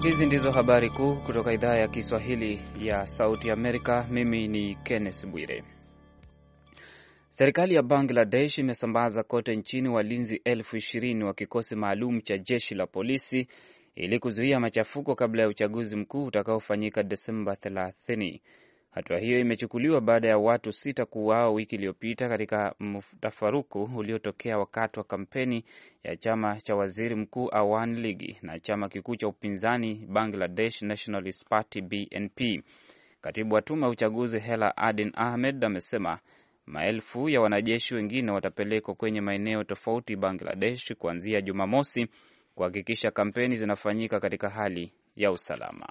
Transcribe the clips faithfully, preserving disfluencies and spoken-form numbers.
Hizi ndizo habari kuu kutoka idhaa ya Kiswahili ya Sauti Amerika. Mimi ni Kenneth Bwire. Serikali ya Bangladesh imesambaza kote nchini walinzi elfu ishirini wa kikosi maalum cha jeshi la polisi ili kuzuia machafuko kabla ya uchaguzi mkuu utakaofanyika Desemba thelathini. Hatua hiyo imechukuliwa baada ya watu sita kuuawa wiki iliyopita katika mtafaruku uliotokea wakati wa kampeni ya chama cha waziri mkuu Awan Ligi na chama kikuu cha upinzani Bangladesh Nationalist Party B N P. Katibu wa tume ya uchaguzi Hela Adin Ahmed amesema maelfu ya wanajeshi wengine watapelekwa kwenye maeneo tofauti Bangladesh kuanzia Jumamosi kuhakikisha kampeni zinafanyika katika hali ya usalama.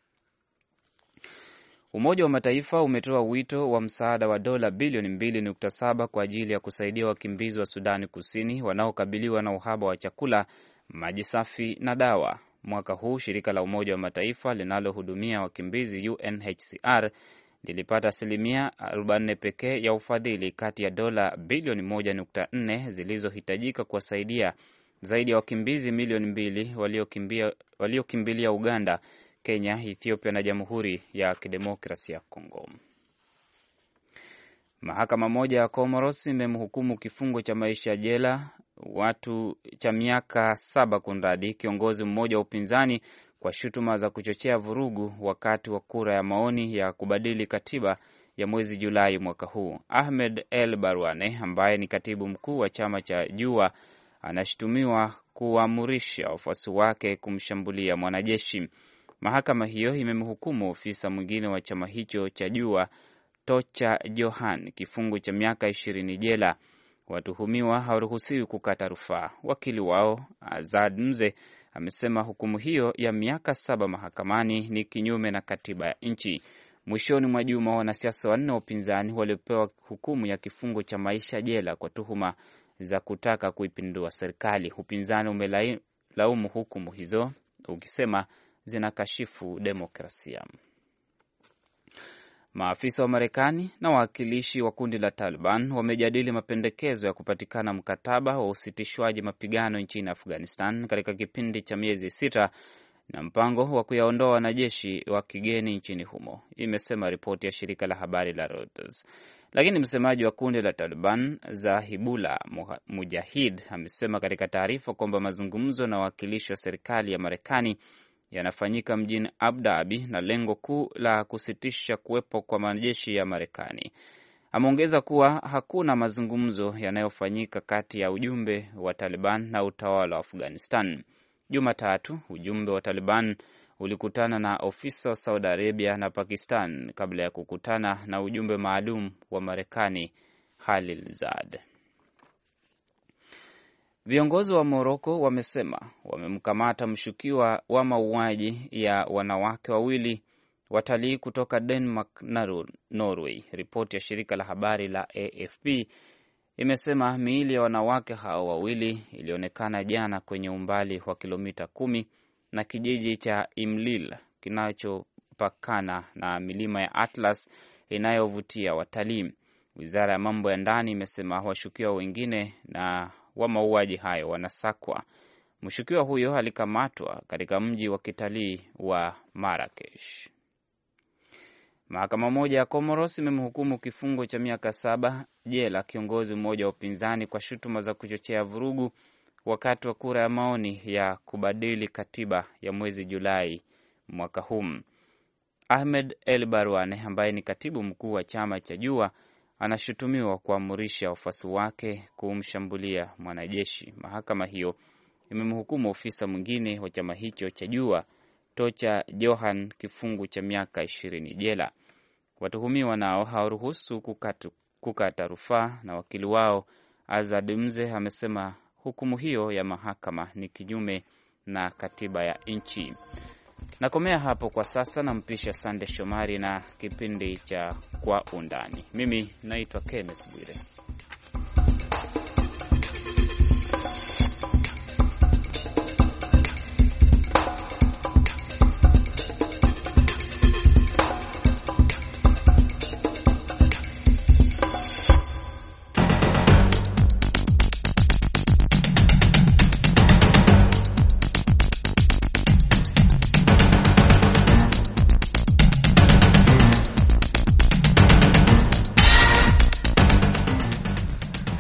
Umoja wa Mataifa umetoa wito wa msaada wa dola bilioni mbili nukta saba kwa ajili ya kusaidia wakimbizi wa Sudani Kusini wanaokabiliwa na uhaba wa chakula, maji safi na dawa. Mwaka huu shirika la Umoja wa Mataifa linalohudumia wakimbizi U N H C R lilipata asilimia arobaini pekee ya ufadhili kati ya dola bilioni moja nukta nne zilizohitajika kuwasaidia zaidi ya wakimbizi milioni mbili waliokimbilia waliokimbilia Uganda, Kenya, Ethiopia na Jamhuri ya Kidemokrasia ya Kongo. Mahakama moja ya Comoros imemhukumu kifungo cha maisha jela watu cha miaka saba kunradi kiongozi mmoja wa upinzani kwa shutuma za kuchochea vurugu wakati wa kura ya maoni ya kubadili katiba ya mwezi Julai mwaka huu. Ahmed El Barwane ambaye ni katibu mkuu wa chama cha Jua anashutumiwa kuamurisha wafuasi wake kumshambulia mwanajeshi. Mahakama hiyo imemhukumu ofisa mwingine wa chama hicho cha Jua, Tocha Johan, kifungo cha miaka ishirini jela. Watuhumiwa hawaruhusiwi kukata rufaa. Wakili wao Azad Mze amesema hukumu hiyo ya miaka saba mahakamani ni kinyume na katiba ya nchi. Mwishoni mwa juma wanasiasa wanne wa upinzani waliopewa hukumu ya kifungo cha maisha jela kwa tuhuma za kutaka kuipindua serikali. Upinzani umelaumu hukumu hizo ukisema zinakashifu demokrasia. Maafisa wa Marekani na wawakilishi wa kundi la Taliban wamejadili mapendekezo ya kupatikana mkataba wa usitishwaji mapigano nchini Afghanistan katika kipindi cha miezi sita na mpango wa kuyaondoa wanajeshi wa kigeni nchini humo, imesema ripoti ya shirika la habari la Reuters. Lakini msemaji wa kundi la Taliban Zahibullah Mujahid amesema katika taarifa kwamba mazungumzo na wawakilishi wa serikali ya Marekani yanafanyika mjini Abu Dhabi na lengo kuu la kusitisha kuwepo kwa majeshi ya Marekani. Ameongeza kuwa hakuna mazungumzo yanayofanyika kati ya ujumbe wa Taliban na utawala wa Afghanistan. Jumatatu, ujumbe wa Taliban ulikutana na ofisa wa Saudi Arabia na Pakistan kabla ya kukutana na ujumbe maalum wa Marekani Khalilzad. Viongozi wa Morocco wamesema wamemkamata mshukiwa wa mauaji ya wanawake wawili watalii kutoka Denmark na Norway. Ripoti ya shirika la habari la A F P imesema miili ya wanawake hao wawili ilionekana jana kwenye umbali wa kilomita kumi na kijiji cha Imlil kinachopakana na milima ya Atlas inayovutia watalii. Wizara ya mambo ya ndani imesema washukiwa wengine na wa mauaji hayo wanasakwa. Mshukiwa huyo alikamatwa katika mji wa kitalii wa Marrakesh. Mahakama moja ya Comoros imemhukumu kifungo cha miaka saba jela kiongozi mmoja wa upinzani kwa shutuma za kuchochea vurugu wakati wa kura ya maoni ya kubadili katiba ya mwezi Julai mwaka huu. Ahmed El Barwane ambaye ni katibu mkuu wa chama cha Jua anashutumiwa kuamurisha wafuasi wake kumshambulia mwanajeshi. Mahakama hiyo imemhukumu ofisa mwingine wa chama hicho cha Jua, Tocha Johan, kifungu cha miaka ishirini jela. Watuhumiwa nao hawaruhusu kukata, kukata rufaa na wakili wao Azad Mze amesema hukumu hiyo ya mahakama ni kinyume na katiba ya nchi. Nakomea hapo kwa sasa, na mpisha Sande Shomari na kipindi cha Kwa Undani. Mimi naitwa Kenneth Bwire.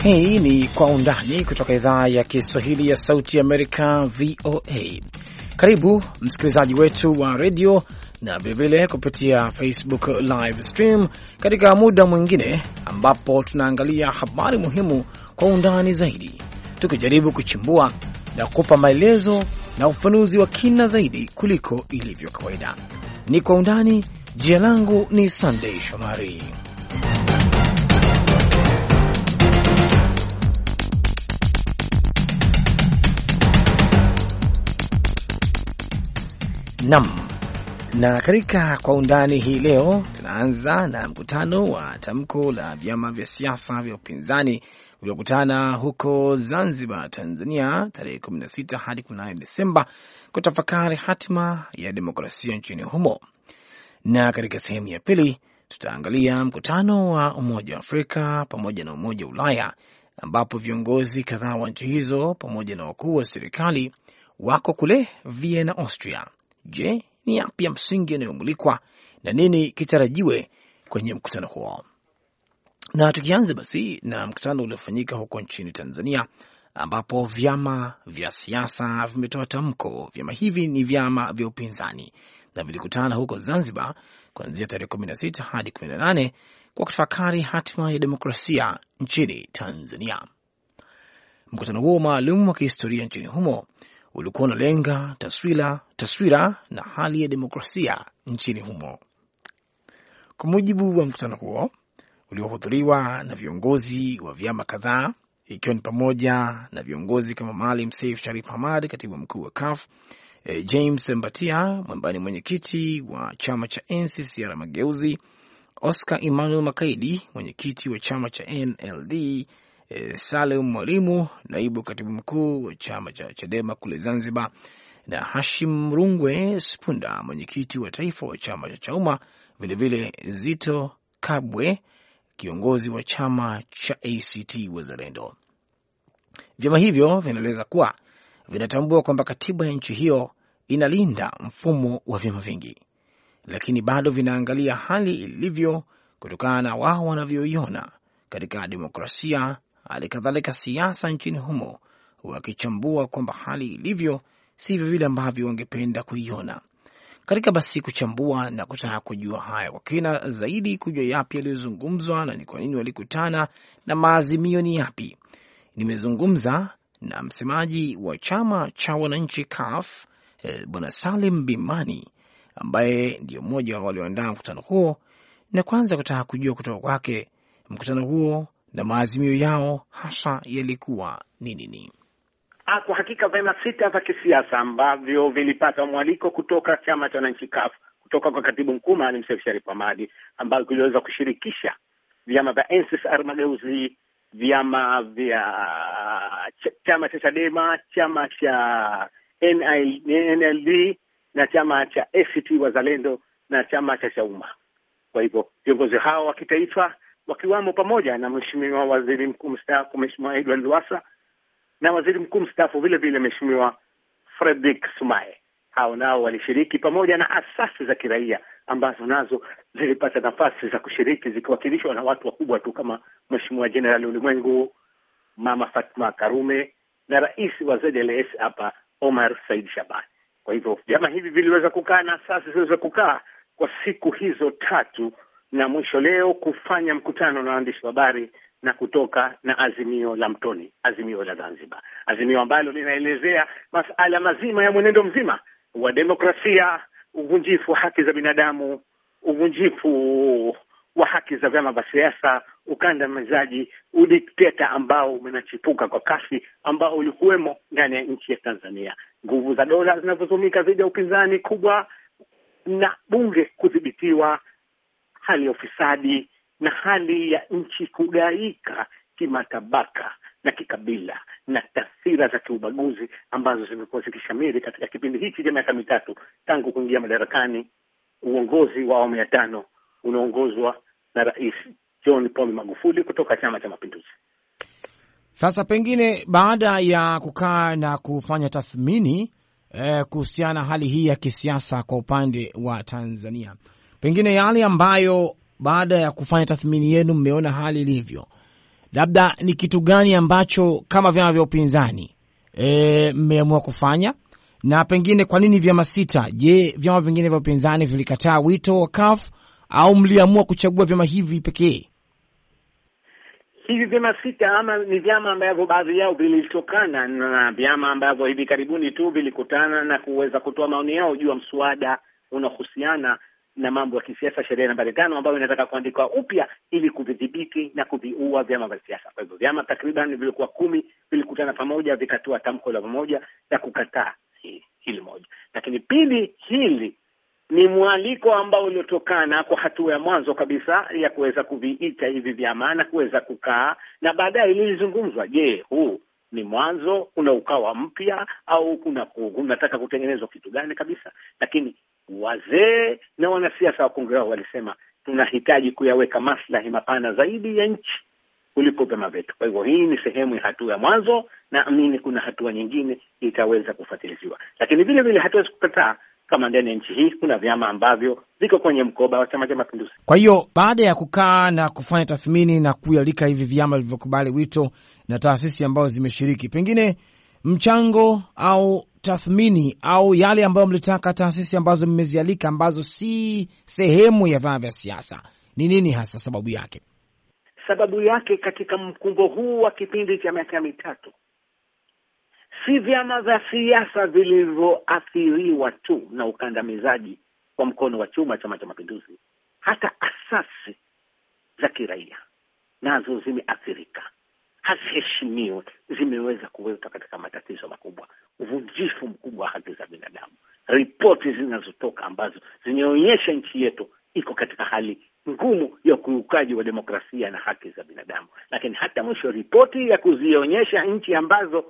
Hii ni Kwa Undani kutoka idhaa ya Kiswahili ya Sauti Amerika, V O A. Karibu msikilizaji wetu wa redio na vilevile kupitia Facebook live stream katika muda mwingine ambapo tunaangalia habari muhimu kwa undani zaidi, tukijaribu kuchimbua na kukupa maelezo na ufanuzi wa kina zaidi kuliko ilivyo kawaida. Ni Kwa Undani. Jina langu ni Sunday Shomari. Nam, na katika Kwa Undani hii leo tunaanza na mkutano wa tamko la vyama vya siasa vya upinzani uliokutana huko Zanzibar, Tanzania, tarehe kumi na sita hadi kumi na nane Desemba kutafakari hatima ya demokrasia nchini humo. Na katika sehemu ya pili tutaangalia mkutano wa Umoja wa Afrika pamoja na Umoja wa Ulaya ambapo viongozi kadhaa wa nchi hizo pamoja na wakuu wa serikali wako kule Vienna, Austria. Je, ni yapi ya msingi yanayomulikwa na nini kitarajiwe kwenye mkutano huo? Na tukianza basi na mkutano uliofanyika huko nchini Tanzania ambapo vyama vya siasa vimetoa tamko. Vyama hivi ni vyama vya upinzani na vilikutana huko Zanzibar kuanzia tarehe kumi na sita hadi kumi na nane kwa kutafakari hatima ya demokrasia nchini Tanzania. Mkutano huo maalum wa kihistoria nchini humo ulikuwa unalenga taswira, taswira na hali ya demokrasia nchini humo. Kwa mujibu wa mkutano huo uliohudhuriwa na viongozi wa vyama kadhaa, ikiwa ni pamoja na viongozi kama Maalim Seif Sharif Hamad, katibu mkuu wa C U F, eh, James Mbatia, mwambani mwenyekiti wa chama cha N C C R Mageuzi, Oscar Emmanuel Makaidi, mwenyekiti wa chama cha N L D, eh, Salum Mwalimu, naibu katibu mkuu wa chama cha Chadema kule Zanzibar, na Hashim Rungwe Spunda, mwenyekiti wa taifa wa chama cha Chauma, vilevile Zito Kabwe, kiongozi wa chama cha A C T Wazalendo. Vyama hivyo vinaeleza kuwa vinatambua kwamba katiba ya nchi hiyo inalinda mfumo wa vyama vingi, lakini bado vinaangalia hali ilivyo kutokana na wao wanavyoiona katika demokrasia, hali kadhalika siasa nchini humo, wakichambua kwamba hali ilivyo sivyo vile ambavyo wangependa kuiona. Katika basi kuchambua na kutaka kujua haya kwa kina zaidi, kujua yapi yaliyozungumzwa na ni kwa nini walikutana na maazimio ni yapi, nimezungumza na msemaji wa chama cha wananchi C U F, eh, Bwana Salim Bimani, ambaye ndio mmoja wa walioandaa mkutano huo, na kwanza kutaka kujua kutoka kwake mkutano huo na maazimio yao hasa yalikuwa ni nini. Ah, kwa hakika vyama sita vya kisiasa ambavyo vilipata mwaliko kutoka chama cha wananchi C U F, kutoka kwa katibu mkuu Maalim Seif Sharif Hamad, ambao kiliweza kushirikisha vyama vya N C C R Mageuzi, vyama vya chama cha Chadema, chama cha N L D na chama cha A C T Wazalendo na chama cha Chauma. Kwa hivyo viongozi hao wa kitaifa wakiwamo pamoja na Mheshimiwa Waziri Mkuu mstaafu Mheshimiwa Edward Lowassa na Waziri Mkuu mstaafu vile vile Mheshimiwa Frederick Sumaye, hao nao walishiriki pamoja na asasi za kiraia ambazo nazo zilipata nafasi za kushiriki zikiwakilishwa na watu wakubwa tu kama Mheshimiwa General Ulimwengu, Mama Fatma Karume na Rais wa Z L S hapa Omar Said Shaban. Kwa hivyo vyama hivi viliweza kukaa na asasi ziliweza kukaa kwa siku hizo tatu, na mwisho leo kufanya mkutano na waandishi wa habari na kutoka na azimio la Mtoni, azimio la Zanzibar, azimio ambalo linaelezea masuala mazima ya mwenendo mzima wa demokrasia, uvunjifu wa haki za binadamu, uvunjifu wa haki za vyama vya siasa, ukandamizaji, udikteta ambao umenachipuka kwa kasi ambao ulikuwemo ndani ya nchi ya Tanzania, nguvu za dola zinazotumika dhidi ya upinzani kubwa na bunge kudhibitiwa, hali ya ufisadi na hali ya nchi kugaika kimatabaka na kikabila na taswira za kiubaguzi ambazo zimekuwa zikishamiri katika kipindi hiki cha miaka mitatu tangu kuingia madarakani uongozi wa awamu ya tano unaongozwa na Rais John Pombe Magufuli kutoka Chama cha Mapinduzi. Sasa pengine baada ya kukaa na kufanya tathmini eh, kuhusiana hali hii ya kisiasa kwa upande wa Tanzania, pengine yale ambayo baada ya kufanya tathmini yenu mmeona hali ilivyo, labda ni kitu gani ambacho kama vyama vya upinzani e, mmeamua kufanya, na pengine kwa nini vyama sita? Je, vyama vingine vya upinzani vilikataa wito wa C U F au mliamua kuchagua vyama hivi pekee? Hivi vyama sita ama ni vyama ambavyo baadhi yao vilitokana na vyama ambavyo hivi karibuni tu vilikutana na kuweza kutoa maoni yao juu ya mswada unaohusiana na mambo ya kisiasa, sheria nambari tano, ambayo inataka kuandikwa upya ili kuvidhibiti na kuviua vyama vya siasa. Kwa hivyo vyama takriban vilikuwa kumi vilikutana pamoja, vikatoa tamko la pamoja la kukataa hili moja. Lakini pili, hili ni mwaliko ambao uliotokana kwa hatua ya mwanzo kabisa ya kuweza kuviita hivi vyama na kuweza kukaa, na baadaye ilizungumzwa, je, huu ni mwanzo, kuna ukawa mpya au kuna unataka kutengenezwa kitu gani kabisa? Lakini wazee na wanasiasa wa Kongo wao walisema tunahitaji kuyaweka maslahi mapana zaidi ya nchi kuliko vyama vyetu. Kwa hivyo hii ni sehemu ya hatua ya mwanzo, na amini kuna hatua nyingine itaweza kufuatiliwa. Lakini vile vile hatuwezi kukataa kama ndani ya nchi hii kuna vyama ambavyo viko kwenye mkoba wa Chama cha Mapinduzi. Kwa hiyo baada ya kukaa na kufanya tathmini na kuyalika hivi vyama vilivyokubali wito na taasisi ambazo zimeshiriki, pengine mchango au tathmini au yale ambayo mlitaka taasisi ambazo mmezialika ambazo si sehemu ya vyama vya siasa, ni nini hasa sababu yake? Sababu yake katika mkumbo huu wa kipindi cha miaka mitatu, si vyama vya siasa vilivyoathiriwa tu na ukandamizaji kwa mkono wa chuma Chama cha Mapinduzi, hata asasi za kiraia nazo zimeathirika, haziheshimiwi, zimeweza kuweka katika matatizo makubwa, uvunjifu mkubwa wa haki za binadamu. Ripoti zinazotoka ambazo zinaonyesha nchi yetu iko katika hali ngumu ya ukiukaji wa demokrasia na haki za binadamu. Lakini hata mwisho ripoti ya kuzionyesha nchi ambazo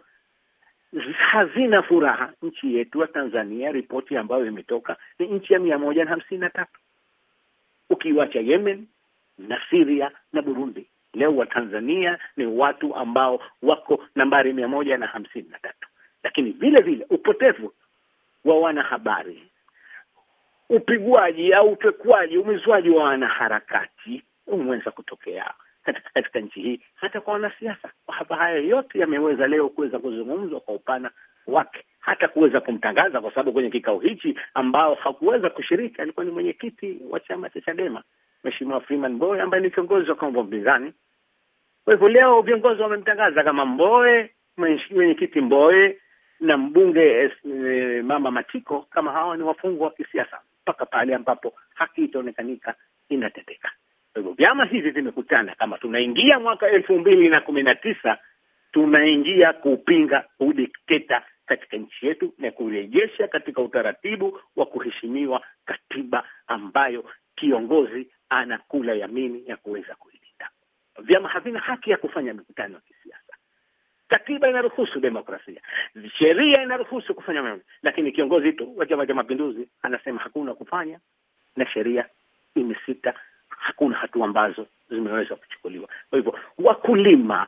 hazina furaha, nchi yetu ya Tanzania, ripoti ambayo imetoka ni nchi ya mia moja na hamsini na tatu, ukiwacha Yemen na Syria na Burundi. Leo wa Tanzania ni watu ambao wako nambari mia moja na hamsini na tatu. Lakini vile vile upotevu wa wanahabari, upigwaji au upekwaji, umizwaji wa wanaharakati umeweza kutokea katika, katika nchi hii, hata kwa wanasiasa. Hapa haya yote yameweza leo kuweza kuzungumzwa kwa upana wake, hata kuweza kumtangaza, kwa sababu kwenye kikao hichi ambao hakuweza kushiriki alikuwa ni mwenyekiti wa chama cha Chadema, Mheshimiwa Freeman Mbowe, ambaye ni kiongozi wa Kongo mpinzani. Kwa hivyo leo viongozi wamemtangaza kama Mbowe, mwenyekiti Mbowe na mbunge e, Mama Matiko kama hawa ni wafungwa wa kisiasa mpaka pale ambapo haki itaonekanika inateteka. Kwa hivyo vyama hivi vimekutana, kama tunaingia mwaka elfu mbili na kumi na tisa, tunaingia kupinga udikteta katika nchi yetu na kurejesha katika utaratibu wa kuheshimiwa katiba ambayo kiongozi anakula yamini ya kuweza kuilinda. Vyama havina haki ya kufanya mikutano ya kisiasa. Katiba inaruhusu demokrasia, sheria inaruhusu kufanya mambo, lakini kiongozi tu wa Chama cha Mapinduzi anasema hakuna kufanya, na sheria imesita, hakuna hatua ambazo zimeweza kuchukuliwa. Kwa hivyo wakulima,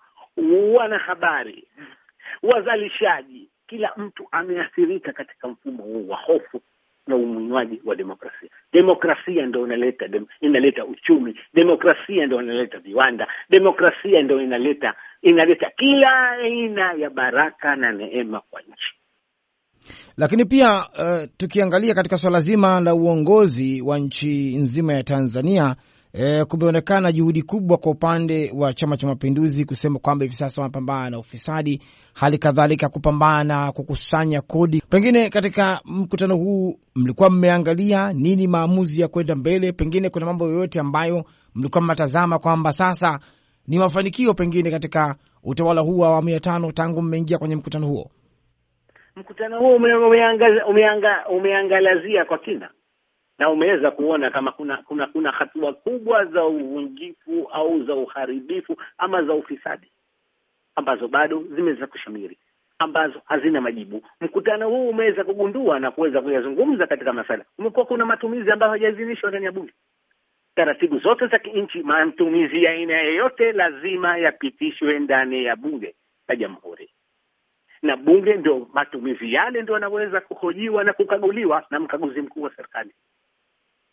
wanahabari, wazalishaji, kila mtu ameathirika katika mfumo huu wa hofu na umunywaji wa demokrasia. Demokrasia ndio inaleta dem, inaleta uchumi, demokrasia ndio inaleta viwanda, demokrasia ndio inaleta inaleta kila aina ya baraka na neema kwa nchi. Lakini pia uh, tukiangalia katika swala zima la uongozi wa nchi nzima ya Tanzania, E, kumeonekana juhudi kubwa kwa upande wa Chama cha Mapinduzi kusema kwamba hivi sasa wanapambana na ufisadi, hali kadhalika kupambana kukusanya kodi. Pengine katika mkutano huu mlikuwa mmeangalia nini maamuzi ya kwenda mbele? Pengine kuna mambo yoyote ambayo mlikuwa mnatazama kwamba sasa ni mafanikio pengine katika utawala huu wa awamu ya tano tangu mmeingia kwenye mkutano huo? Mkutano huo umeangazia umeanga, umeangazia kwa kina na umeweza kuona kama kuna kuna kuna hatua kubwa za uvunjifu au za uharibifu ama za ufisadi ambazo bado zimeweza kushamiri, ambazo hazina majibu. Mkutano huu umeweza kugundua na kuweza kuyazungumza katika masala. Umekuwa kuna matumizi ambayo hayajaidhinishwa ndani ya bunge. Taratibu zote za nchi, matumizi ya aina yoyote lazima yapitishwe ndani ya bunge la Jamhuri, na bunge ndio matumizi yale ndio yanaweza kuhojiwa na kukaguliwa na mkaguzi mkuu wa serikali.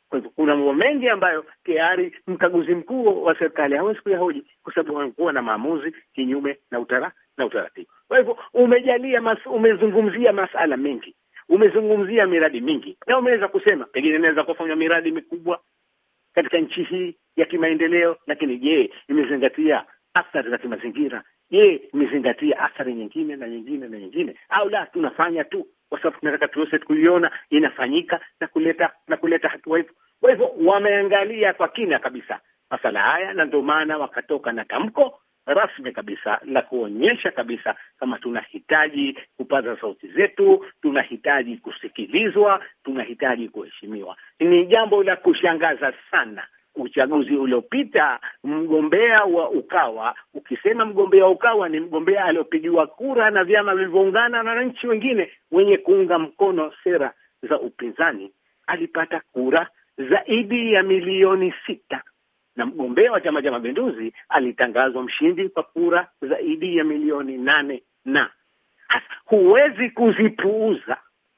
Kwa hivyo kuna mambo mengi ambayo tayari mkaguzi mkuu wa serikali hawezi kuyahoji kwa sababu wanakuwa na maamuzi kinyume na utara na utaratibu. Kwa hivyo umejalia mas, umezungumzia masala mengi, umezungumzia miradi mingi, na umeweza kusema pengine inaweza kufanywa miradi mikubwa katika nchi hii ya kimaendeleo, lakini je, imezingatia athari za kimazingira? Je, imezingatia athari nyingine na nyingine na nyingine, au la tunafanya tu kwa sababu tunataka tuweze kuiona inafanyika na kuleta na kuleta hatua hizo? Kwa hivyo wameangalia kwa kina kabisa masala haya, na ndio maana wakatoka na tamko rasmi kabisa la kuonyesha kabisa kama tunahitaji kupaza sauti zetu, tunahitaji kusikilizwa, tunahitaji kuheshimiwa. Ni jambo la kushangaza sana. Uchaguzi uliopita mgombea wa Ukawa, ukisema mgombea wa Ukawa ni mgombea aliopigiwa kura na vyama vilivyoungana na wananchi wengine wenye kuunga mkono sera za upinzani, alipata kura zaidi ya milioni sita, na mgombea wa Chama cha Mapinduzi alitangazwa mshindi kwa kura zaidi ya milioni nane. Na huwezi kuzipuuza,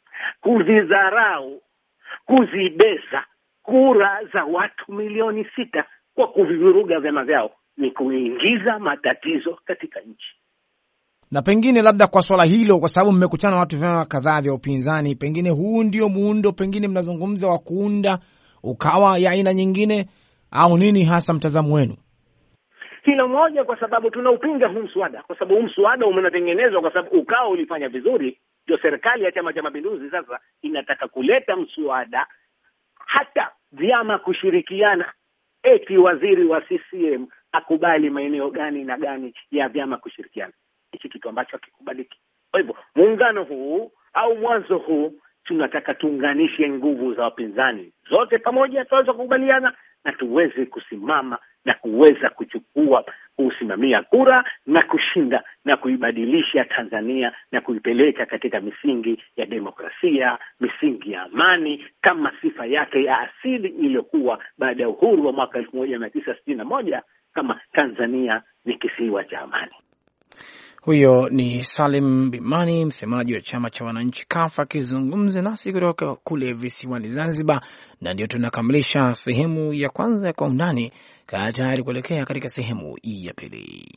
kuzidharau, kuzibeza kura za watu milioni sita kwa kuvivuruga vyama vyao. Ni kuingiza matatizo katika nchi. Na pengine labda kwa swala hilo, kwa sababu mmekutana watu vyama kadhaa vya upinzani, pengine huu ndio muundo, pengine mnazungumza wa kuunda Ukawa ya aina nyingine, au nini hasa mtazamo wenu? Hilo moja, kwa sababu tunaupinga huu mswada, kwa sababu huu mswada umetengenezwa kwa sababu Ukawa ulifanya vizuri. Ndio serikali ya Chama cha Mapinduzi sasa inataka kuleta mswada hata vyama kushirikiana, eti waziri wa C C M akubali maeneo gani na gani ya vyama kushirikiana. Hichi kitu ambacho hakikubaliki. Kwa hivyo muungano huu au mwanzo huu tunataka tuunganishe nguvu za wapinzani zote pamoja, tuweze kukubaliana na tuweze kusimama na kuweza kuchukua kusimamia kura na kushinda na kuibadilisha Tanzania na kuipeleka katika misingi ya demokrasia, misingi ya amani, kama sifa yake ya asili iliyokuwa baada ya uhuru wa mwaka elfu moja mia tisa sitini na moja, kama Tanzania ni kisiwa cha amani. Huyo ni Salim Bimani, msemaji wa chama cha wananchi C U F, akizungumza nasi kutoka kule visiwani Zanzibar. Na ndio tunakamilisha sehemu ya kwanza ya Kwa Undani, kaa tayari kuelekea katika sehemu ya pili.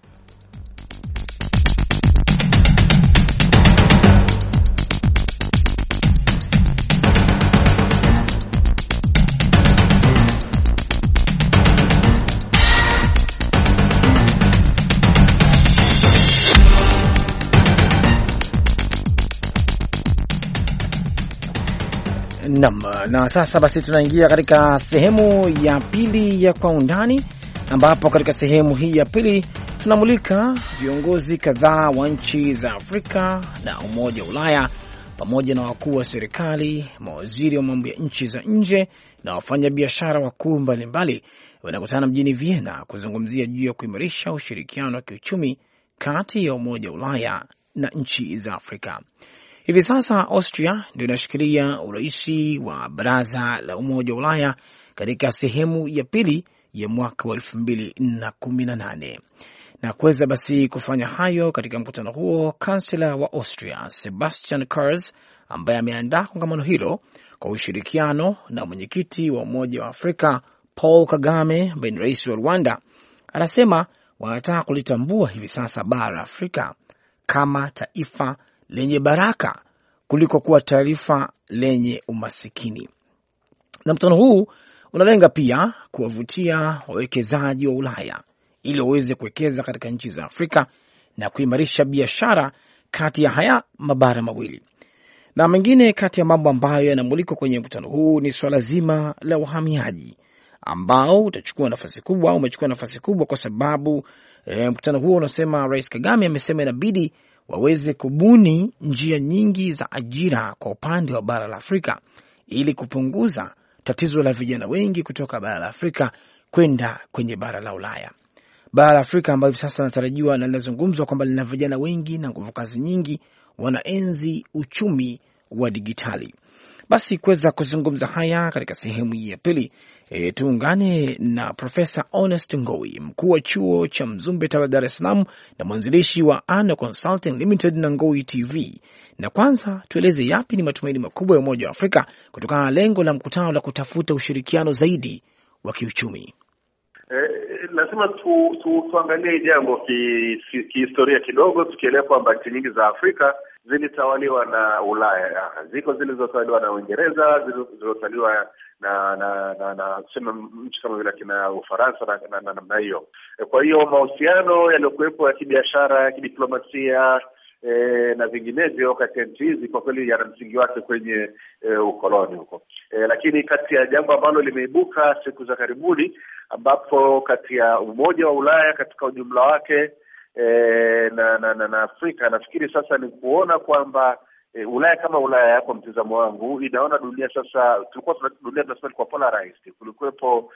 Naam, na sasa basi tunaingia katika sehemu ya pili ya Kwa Undani, ambapo katika sehemu hii ya pili tunamulika viongozi kadhaa wa nchi za Afrika na Umoja wa Ulaya pamoja na wakuu wa serikali, mawaziri wa mambo ya nchi za nje na wafanyabiashara wakuu mbalimbali wanakutana mjini Vienna kuzungumzia juu ya kuimarisha ushirikiano wa kiuchumi kati ya Umoja wa Ulaya na nchi za Afrika. Hivi sasa Austria ndio inashikilia uraisi wa Baraza la Umoja wa Ulaya katika sehemu ya pili ya mwaka wa elfu mbili na kumi na nane. Na kuweza basi kufanya hayo katika mkutano huo, kansela wa Austria Sebastian Kurz, ambaye ameandaa kongamano hilo kwa ushirikiano na mwenyekiti wa Umoja wa Afrika Paul Kagame, ambaye ni rais wa Rwanda, anasema wanataka kulitambua hivi sasa bara Afrika kama taifa lenye baraka kuliko kuwa taifa lenye umasikini. Na mkutano huu unalenga pia kuwavutia wawekezaji wa Ulaya ili waweze kuwekeza katika nchi za Afrika na kuimarisha biashara kati ya haya mabara mawili. Na mengine kati ya mambo ambayo yanamulikwa kwenye mkutano huu ni swala zima la uhamiaji, ambao utachukua nafasi kubwa, umechukua nafasi kubwa kwa sababu e, mkutano huo unasema, Rais Kagame amesema inabidi waweze kubuni njia nyingi za ajira kwa upande wa bara la Afrika ili kupunguza tatizo la vijana wengi kutoka bara la Afrika kwenda kwenye bara la Ulaya. Bara la Afrika ambayo sasa natarajiwa na linazungumzwa kwamba lina vijana wengi na nguvu kazi nyingi, wanaenzi uchumi wa digitali. Basi kuweza kuzungumza haya katika sehemu hii ya pili, e, tuungane na Profesa Honest Ngowi, mkuu wa chuo cha Mzumbe Tawa Dar es Salaam na mwanzilishi wa Ana Consulting Limited na Ngowi T V. Na kwanza tueleze yapi ni matumaini makubwa ya Umoja wa Afrika kutokana na lengo la mkutano la kutafuta ushirikiano zaidi wa kiuchumi. Eh, lazima tu, tu, tuangalie jambo kihistoria ki, ki kidogo, tukielewa kwamba nchi nyingi za Afrika zilitawaliwa na Ulaya. Ziko zilizotawaliwa na Uingereza, zilizotawaliwa na na na na sema nchi kama vile kina Ufaransa na namna na, na hiyo. E, kwa hiyo mahusiano yaliyokuwepo ya kibiashara, ya kidiplomasia e, na vinginevyo kati ya nchi hizi kwa kweli yana msingi wake kwenye e, ukoloni huko. E, lakini kati ya jambo ambalo limeibuka siku za karibuni, ambapo kati ya Umoja wa Ulaya katika ujumla wake e, na, na na na Afrika, nafikiri sasa ni kuona kwamba e, Ulaya kama Ulaya, kwa mtazamo wangu, inaona dunia sasa, tulikuwa dunia tunasema kwa polarized, kulikuwepo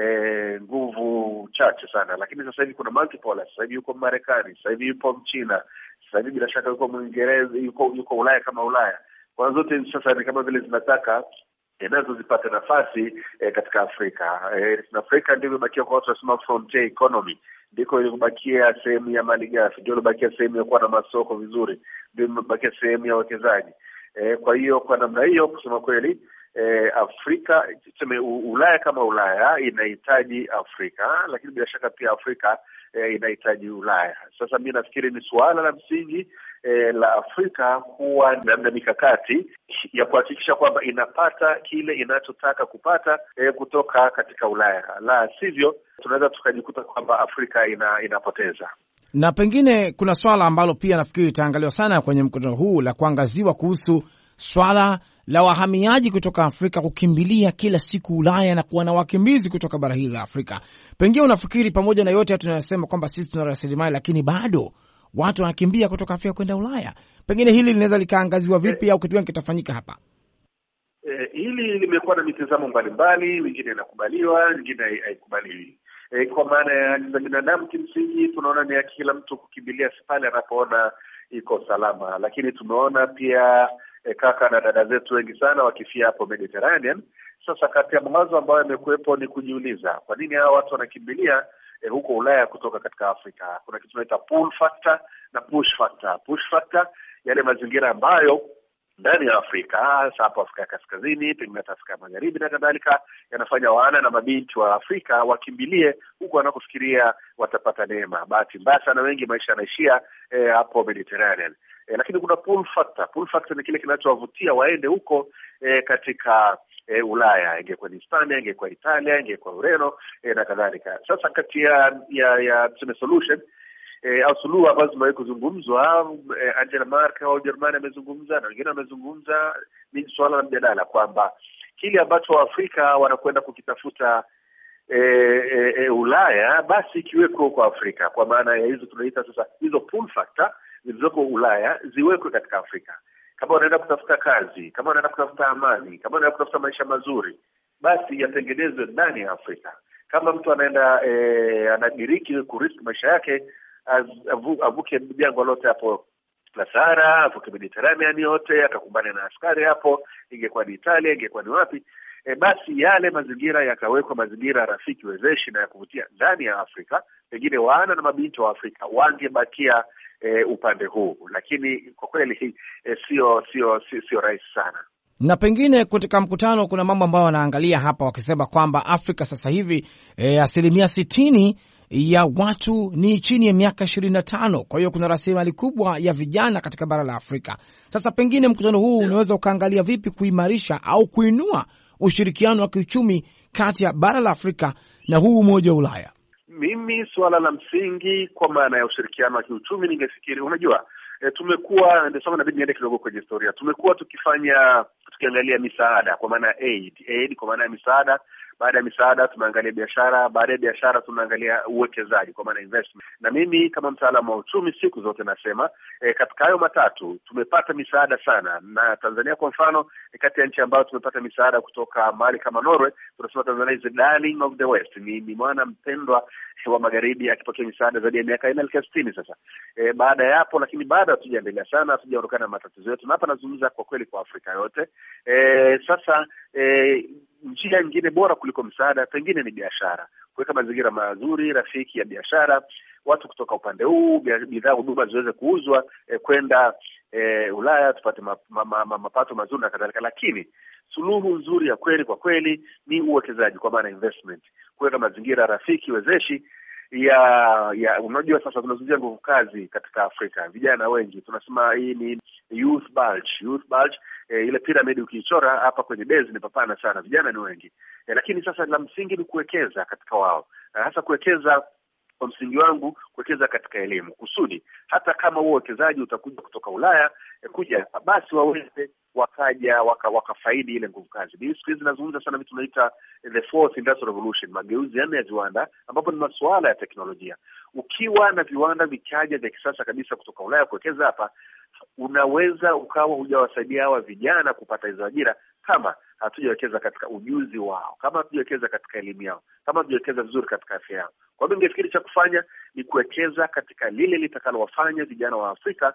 e, nguvu chache sana, lakini sasa hivi kuna multipolar. Sasa hivi yuko Marekani, sasa hivi yupo Mchina, sasa hivi bila shaka yuko Mwingereza, yuko yuko Ulaya kama Ulaya. Kwa zote sasa ni kama vile zinataka nazo zipate nafasi e, katika Afrika. E, Afrika ndio imebakia kwa watu wasema frontier economy, ndiko ilibakia sehemu ya malighafi, ndio ilibakia sehemu ya kuwa na masoko vizuri, ndio imebakia sehemu ya uwekezaji. E, kwa hiyo kwa namna hiyo kusema kweli e, Afrika tuseme Ulaya kama Ulaya inahitaji Afrika, lakini bila shaka pia Afrika e, inahitaji Ulaya. Sasa mimi nafikiri ni suala la msingi E, la Afrika kuwa na mikakati ya kuhakikisha kwamba inapata kile inachotaka kupata e, kutoka katika Ulaya. La sivyo tunaweza tukajikuta kwamba Afrika ina, inapoteza. Na pengine kuna swala ambalo pia nafikiri itaangaliwa sana kwenye mkutano huu la kuangaziwa kuhusu swala la wahamiaji kutoka Afrika kukimbilia kila siku Ulaya na kuwa na wakimbizi kutoka bara hili la Afrika. Pengine unafikiri pamoja na yote tunayosema kwamba sisi tuna rasilimali, lakini bado watu wanakimbia kutoka Afrika kwenda Ulaya, pengine hili linaweza likaangaziwa vipi, au kitu gani kitafanyika hapa? Eh, hili limekuwa na mitazamo mbalimbali, wengine inakubaliwa, wengine haikubaliwi. Eh, kwa maana ya binadamu kimsingi tunaona ni kila mtu kukimbilia pale anapoona iko salama, lakini tumeona pia eh, kaka na dada zetu wengi sana wakifia hapo Mediterranean. Sasa kati ya mawazo ambayo yamekuwepo ni kujiuliza kwa nini hao watu wanakimbilia E, huko Ulaya kutoka katika Afrika. Kuna kitu tunaita pull factor na push factor. Push factor yale mazingira ambayo ndani ya Afrika, hasa hapo Afrika ya Kaskazini, pengine Afrika ya Magharibi na kadhalika, yanafanya wana na mabinti wa Afrika wakimbilie huko wanakofikiria watapata neema. Bahati mbaya sana wengi maisha yanaishia e, hapo Mediterranean. E, lakini kuna pull factor. Pull factor ni kile kinachowavutia waende huko e, katika E, Ulaya, ingekuwa ni Hispania, ingekuwa Italia, ingekuwa Ureno e, na kadhalika. Sasa kati ya ya, ya tuseme solution e, au suluhu ambazo zimewahi kuzungumzwa, e, Angela Merkel wa Ujerumani amezungumza na wengine wamezungumza, ni swala la mjadala kwamba kile ambacho Waafrika wanakwenda kukitafuta e, e, e, Ulaya basi kiwekwe huko Afrika, kwa maana ya hizo tunaita sasa hizo pull factor zilizoko Ulaya ziwekwe katika Afrika. Kama unaenda kutafuta kazi, kama unaenda kutafuta amani, kama unaenda kutafuta maisha mazuri, basi yatengenezwe ndani ya Afrika. Kama mtu anaenda e, anadiriki kurisk maisha yake, avu, avuke jangwa lote hapo la Sahara, avuke Mediterranean yote, akakumbane na askari hapo, ingekuwa ni Italia, ingekuwa ni wapi, e, basi yale mazingira yakawekwa mazingira rafiki wezeshi na ya kuvutia ndani ya Afrika, pengine wana na mabinti wa Afrika wangebakia E, upande huu, lakini kwa kweli e, sio sio sio rahisi sana. Na pengine katika mkutano kuna mambo ambayo wanaangalia hapa, wakisema kwamba Afrika sasa hivi e, asilimia sitini ya watu ni chini ya miaka ishirini na tano. Kwa hiyo kuna rasilimali kubwa ya vijana katika bara la Afrika. Sasa pengine mkutano huu yeah, unaweza ukaangalia vipi kuimarisha au kuinua ushirikiano wa kiuchumi kati ya bara la Afrika na huu Umoja wa Ulaya? Mimi suala la msingi kwa maana ya ushirikiano wa kiuchumi ningefikiri, unajua e, tumekuwa ndio sababu inabidi niende kidogo kwenye historia. Tumekuwa tukifanya tukiangalia misaada kwa maana aid, aid kwa maana ya misaada Baada ya misaada tunaangalia biashara, baada ya biashara tunaangalia uwekezaji kwa maana investment. Na mimi kama mtaalamu wa uchumi siku zote nasema e, katika hayo matatu tumepata misaada sana. Na Tanzania kwa mfano e, kati ya nchi ambayo tumepata misaada kutoka mahali kama Norway, tunasema Tanzania is the darling of the West, ni, ni mwana mpendwa wa magharibi akipokea misaada zaidi ya miaka elfu sitini sasa. E, baada ya hapo, lakini baada hatujaendelea sana, hatujaondokana na matatizo yetu. Na hapa nazungumza kwa kweli kwa Afrika yote. E, sasa e, njia nyingine bora kuliko msaada pengine ni biashara, kuweka mazingira mazuri rafiki ya biashara, watu kutoka upande huu bidhaa huduma ziweze kuuzwa e, kwenda e, Ulaya tupate ma, ma, ma, ma, mapato mazuri na kadhalika. Lakini suluhu nzuri ya kweli kwa kweli ni uwekezaji kwa maana investment, kuweka mazingira rafiki wezeshi ya ya unajua sasa tunazungumzia nguvu kazi katika Afrika, vijana wengi tunasema hii ni youth bulge youth bulge e, ile pyramid ukiichora hapa kwenye base ni papana sana, vijana ni wengi e, lakini sasa la msingi ni kuwekeza katika wao, hasa kuwekeza kwa msingi wangu kuwekeza katika elimu, kusudi hata kama huo uwekezaji utakuja kutoka Ulaya e, kuja basi waweze wakaja waka, wakafaidi ile nguvu kazi. Mimi siku hizi nazungumza sana vitu tunaita the fourth industrial revolution, mageuzi ya viwanda, ambapo ni masuala ya teknolojia. Ukiwa na viwanda vikaja vya kisasa kabisa kutoka Ulaya kuwekeza hapa, unaweza ukawa hujawasaidia hawa vijana kupata hizo ajira kama hatujawekeza katika ujuzi wao, kama hatujawekeza katika elimu yao, kama hatujawekeza vizuri katika afya yao. Kwa hiyo ningefikiri cha kufanya ni kuwekeza katika lile litakalowafanya vijana wa Afrika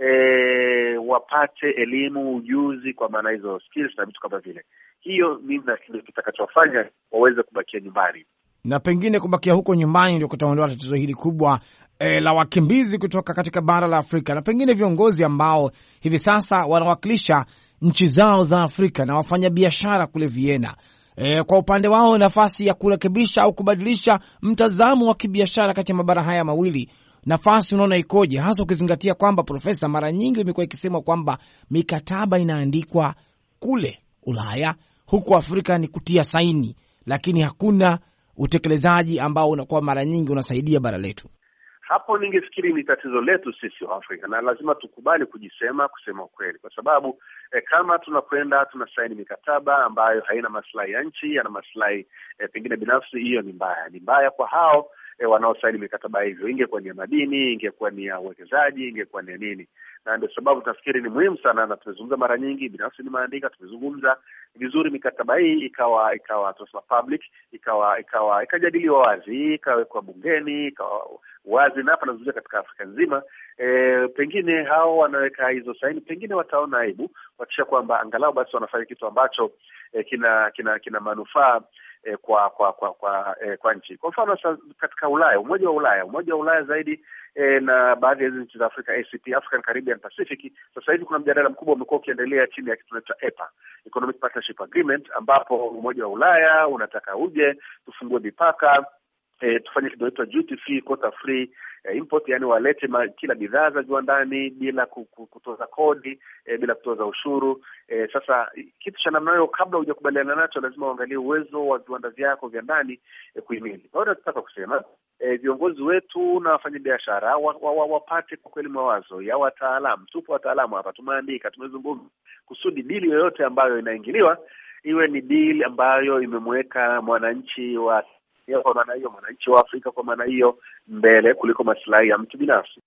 e, wapate elimu, ujuzi, kwa maana hizo skills na vitu kama vile. Hiyo mimi na kitakachofanya waweze kubakia nyumbani. Na pengine kubakia huko nyumbani ndio kutaondoa tatizo hili kubwa e, la wakimbizi kutoka katika bara la Afrika, na pengine viongozi ambao hivi sasa wanawakilisha nchi zao za Afrika na wafanya biashara kule Vienna. E, kwa upande wao nafasi ya kurekebisha au kubadilisha mtazamo wa kibiashara kati ya mabara haya mawili, nafasi unaona ikoje, hasa ukizingatia kwamba Profesa, mara nyingi imekuwa ikisema kwamba mikataba inaandikwa kule Ulaya, huku Afrika ni kutia saini, lakini hakuna utekelezaji ambao unakuwa mara nyingi unasaidia bara letu. Hapo ningefikiri ni tatizo letu sisi wa Afrika, na lazima tukubali kujisema, kusema ukweli, kwa sababu eh, kama tunakwenda tunasaini mikataba ambayo haina maslahi ya nchi, yana maslahi eh, pengine binafsi, hiyo ni mbaya. Ni mbaya kwa hao eh, wanaosaini mikataba hivyo. Ingekuwa ni ya madini, ingekuwa ni ya uwekezaji, ingekuwa ni nini. Na ndio sababu tafikiri ni muhimu sana, na tumezungumza mara nyingi, binafsi nimeandika, tumezungumza vizuri mikataba hii ikawa ikawa tunasema public, ikawa ikawa ikajadiliwa wazi, ikawekwa bungeni, ikawa wazi, na hapa nazungumzia katika Afrika nzima. E, pengine hao wanaweka hizo saini, pengine wataona aibu wakisha kwamba angalau basi wanafanya kitu ambacho e, kina kina kina manufaa e, kwa kwa kwa kwa, e, kwa nchi. Kwa mfano katika Ulaya, umoja wa Ulaya, umoja wa Ulaya zaidi e, na baadhi ya nchi za Afrika, A C P, African Caribbean Pacific, sasa hivi kuna mjadala mkubwa umekuwa ukiendelea chini ya kitu tunaita E P A, Economic Partnership Agreement, ambapo umoja wa Ulaya unataka uje tufungue mipaka, E, tufanye kitu inaitwa duty free, quota free e, import, yani walete ma, kila bidhaa za viwandani bila kutoza kodi, e, bila kutoza ushuru. E, sasa kitu cha namna hiyo kabla hujakubaliana nacho lazima uangalie uwezo wa viwanda vyako vya ndani e, kuhimili. Kwa hiyo tunataka kusema e, viongozi wetu na wafanyabiashara wapate wa, wa, wa kwa kweli mawazo ya wataalamu. Tupo wataalamu hapa, tumeandika, tumezungumza, kusudi dili yoyote ambayo inaingiliwa iwe ni dili ambayo imemweka mwananchi wa kwa maana hiyo mwananchi wa Afrika kwa maana hiyo mbele kuliko maslahi ya mtu binafsi.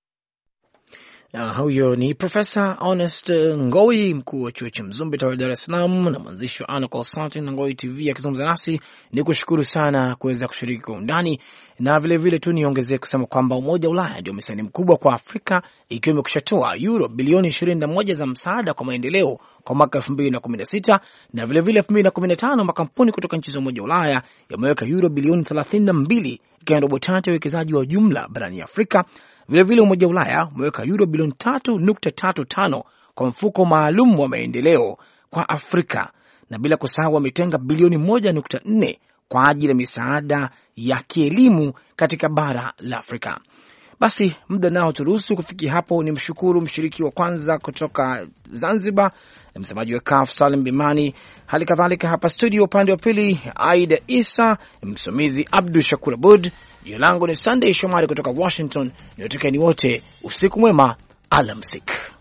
Na huyo ni Profesa Honest Ngowi, mkuu wa chuo cha Mzumbe Dar es Salaam na mwanzishi wa Anacol Satan na Ngowi T V akizungumza nasi. Ni kushukuru sana kuweza kushiriki kwa undani, na vile vile tu niongezee kusema kwamba Umoja wa Ulaya ndio msaada mkubwa kwa Afrika, ikiwa imekushatoa euro bilioni ishirini na moja za msaada kwa maendeleo kwa mwaka elfu mbili na kumi na sita, na vile vile elfu mbili na kumi na tano makampuni kutoka nchi za Umoja wa Ulaya yameweka euro bilioni thelathini na mbili, ikiwa robo tatu ya uwekezaji wa jumla barani Afrika. Vile vile Umoja wa Ulaya umeweka euro bilioni tatu nukta tatu tano kwa mfuko maalum wa maendeleo kwa Afrika, na bila kusahau wametenga bilioni moja nukta nne kwa ajili ya misaada ya kielimu katika bara la Afrika. Basi muda nao turuhusu kufikia hapo. Ni mshukuru mshiriki wa kwanza kutoka Zanzibar, msemaji wa C A F Salim Bimani, hali kadhalika hapa studio upande wa pili Aida Isa, msimamizi Abdul Shakur Abud. Jina langu ni Sunday Shomari kutoka Washington. Niwatakieni wote usiku mwema, alamsik.